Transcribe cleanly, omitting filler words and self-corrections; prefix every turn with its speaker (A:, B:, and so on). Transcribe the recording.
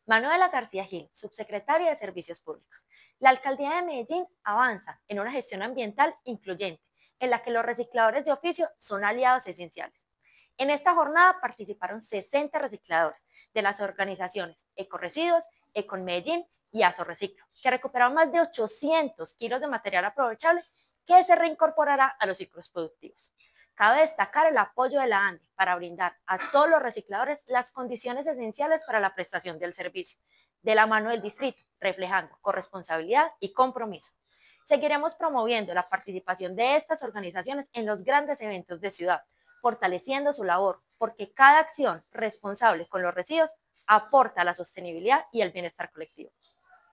A: Manuela García Gil, subsecretaria de Servicios Públicos. La alcaldía de Medellín avanza en una gestión ambiental incluyente, en la que los recicladores de oficio son aliados esenciales. En esta jornada participaron 60 recicladores de las organizaciones Ecoresiduos, Econ Medellín y Aso Reciclo, que recuperaron más de 800 kilos de material aprovechable que se reincorporará a los ciclos productivos. Cabe destacar el apoyo de la ANDE para brindar a todos los recicladores las condiciones esenciales para la prestación del servicio, de la mano del distrito, reflejando corresponsabilidad y compromiso. Seguiremos promoviendo la participación de estas organizaciones en los grandes eventos de ciudad, fortaleciendo su labor, porque cada acción responsable con los residuos aporta a la sostenibilidad y el bienestar colectivo.